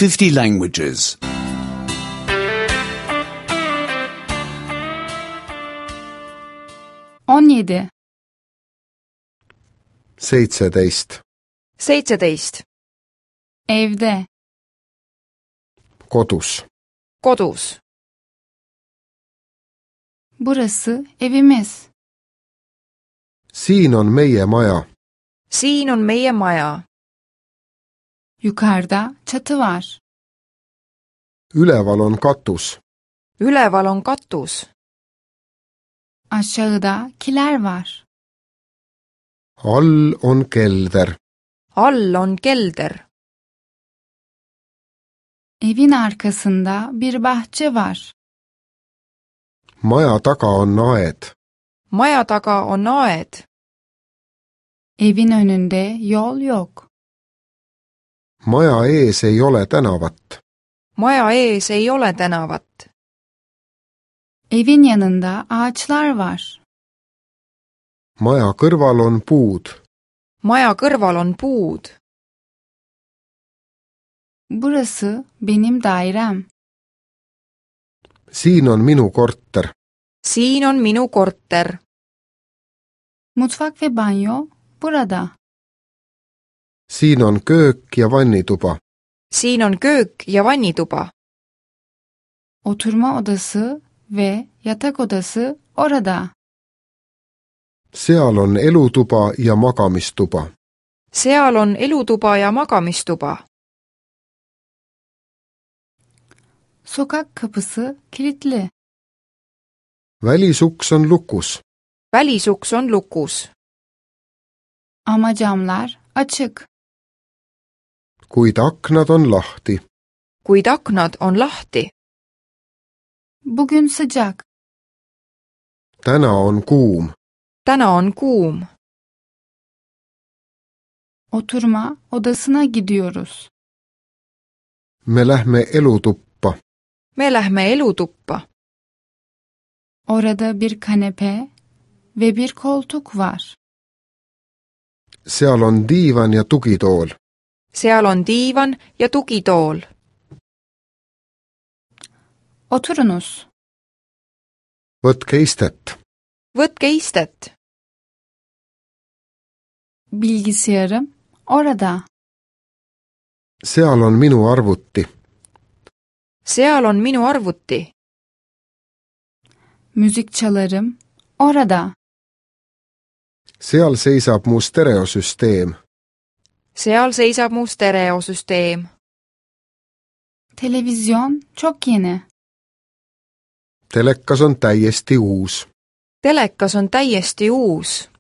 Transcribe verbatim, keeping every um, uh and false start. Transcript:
fifty languages. on yedi. seitseteist, seitseteist. Evde. kodus, Kodus. Burası evimiz. siin on meie maja, Siin on meie maja. Yukarıda çatı var. üleval on katus, Üleval on katus. Aşağıda kiler var. all on kelder, All on kelder. Evin arkasında bir bahçe var. maja taga on aed, Maja taga on aed. Evin önünde yol yok. maja ees ei ole tänavat, Maja ees ei ole tänavat. Evin yanında ağaçlar var. maja kõrval on puud, Maja kõrval on puud. Burası benim dairem. siin on minu korter, Siin on minu korter. Mutfak ve banyo burada. siin on köök ja vannituba, Siin on köök ja vannituba. Oturma odası ve yatak odası orada. seal on elutuba ja magamistuba, Seal on elutuba ja magamistuba. Sokak kapısı kilitli. välisuks on lukus, Välisuks on lukus. Ama camlar açık. kuid aknad on lahti, Kuid aknad on lahti. Bugün sıcak. täna on kuum, Täna on kuum. Oturma odasına gidiyoruz. me lähme elutuppa, Me lähme elutuppa. Orada bir kanepe ve bir koltuk var. seal on diivan ja tugitool, Seal on diivan ja tugitool. Oturunuz. võtke istet, Võtke istet. Bilgisayarım orada. seal on minu arvuti, Seal on minu arvuti. Müzik çalarım orada. seal seisab mu stereosüsteem, Seal seisab mu stereosüsteem. Televizyon çok yeni. telekas on täiesti uus. Telekas on täiesti uus.